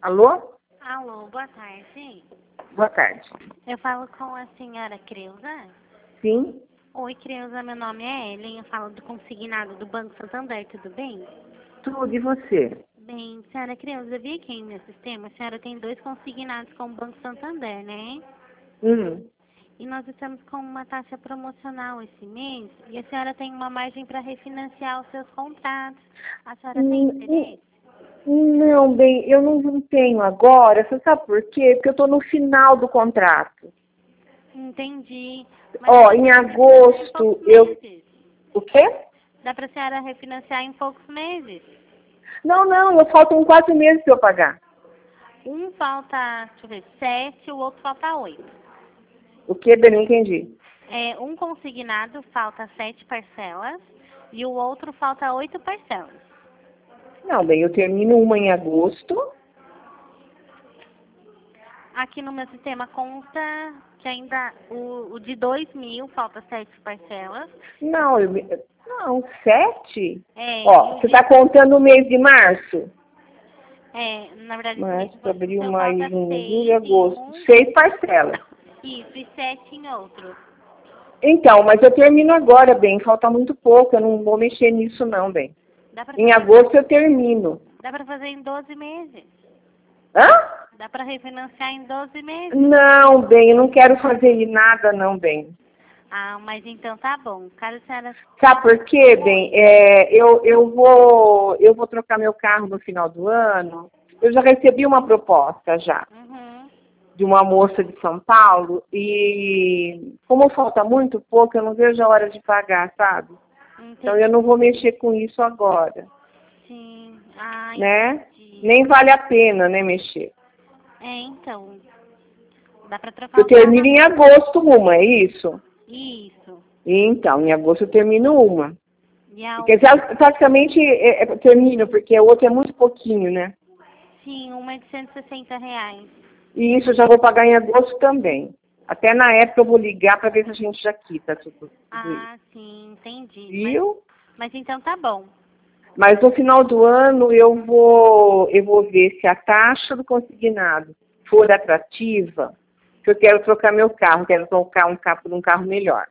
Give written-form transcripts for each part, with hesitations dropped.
Alô? Alô, boa tarde. Boa tarde. Eu falo com a senhora Creuza. Sim? Oi, Creuza, meu nome é Ellen. Eu falo do consignado do Banco Santander, tudo bem? Tudo, e você? Bem, senhora Creuza, eu vi aqui no meu sistema, a senhora tem 2 consignados com o Banco Santander, né? E nós estamos com uma taxa promocional esse mês e a senhora tem uma margem para refinanciar os seus contratos. A senhora tem interesse? Não, bem, eu não tenho agora. Você sabe por quê? Porque eu estou no final do contrato. Entendi. Ó, em agosto, eu... O quê? Dá para a senhora refinanciar em poucos meses. Não, eu faltam 4 meses para eu pagar. Um falta, deixa eu ver, 7, o outro falta 8. O quê, bem? Não entendi. Um consignado falta 7 parcelas e o outro falta 8 parcelas. Não, bem, eu termino uma em agosto. Aqui no meu sistema consta que ainda o de 2.000 falta 7 parcelas. Não, não, 7? É, Ó, você está contando o mês de março? Na verdade, Março, abril, então maio, falta junho, 6 julho, em agosto. um. 6 parcelas. Isso, e 7 em outro. Então, mas eu termino agora, bem. Falta muito pouco. Eu não vou mexer nisso, não, bem. Dá pra Em fazer, agosto eu termino. dá pra fazer em 12 meses. Hã? Dá para refinanciar em 12 meses. Não, bem. Eu não quero fazer nada, não, bem. Ah, mas então tá bom. Caso a senhora... Sabe por quê, bem? Eu vou trocar meu carro no final do ano. Eu já recebi uma proposta já. De uma moça de São Paulo, e como falta muito pouco, eu não vejo a hora de pagar, sabe? Entendi. Então eu não vou mexer com isso agora. Sim. Né? Entendi. Nem vale a pena, né, mexer. Então, dá para trocar Eu o carro. termino em agosto uma, é isso? Isso. Então, em agosto eu termino uma. E a Porque praticamente termino, porque a outra é muito pouquinho, né? Sim, uma é de R$ 160. E isso eu já vou pagar em agosto também. Até na época eu vou ligar para ver se a gente já quita tudo isso. Sim, entendi. Viu? Mas então tá bom. Mas no final do ano eu vou ver se a taxa do consignado for atrativa, que eu quero trocar meu carro, quero trocar um carro por um carro melhor.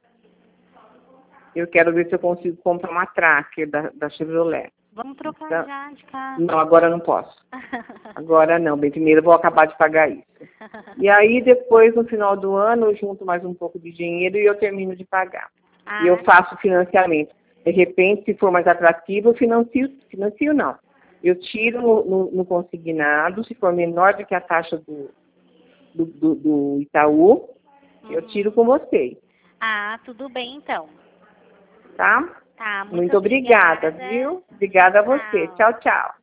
Eu quero ver se eu consigo comprar uma Tracker da Chevrolet. Vamos trocar Então, já de carro. não, agora eu não posso. Agora não, bem, primeiro eu vou acabar de pagar isso. E aí depois, no final do ano, eu junto mais um pouco de dinheiro e eu termino de pagar. E eu faço financiamento. De repente, se for mais atrativo, eu financio não. Eu tiro no consignado, se for menor do que a taxa do Itaú, eu tiro com vocês. Tudo bem então. Tá? Tá, Muito obrigada, viu? Obrigada a você. Tchau, tchau.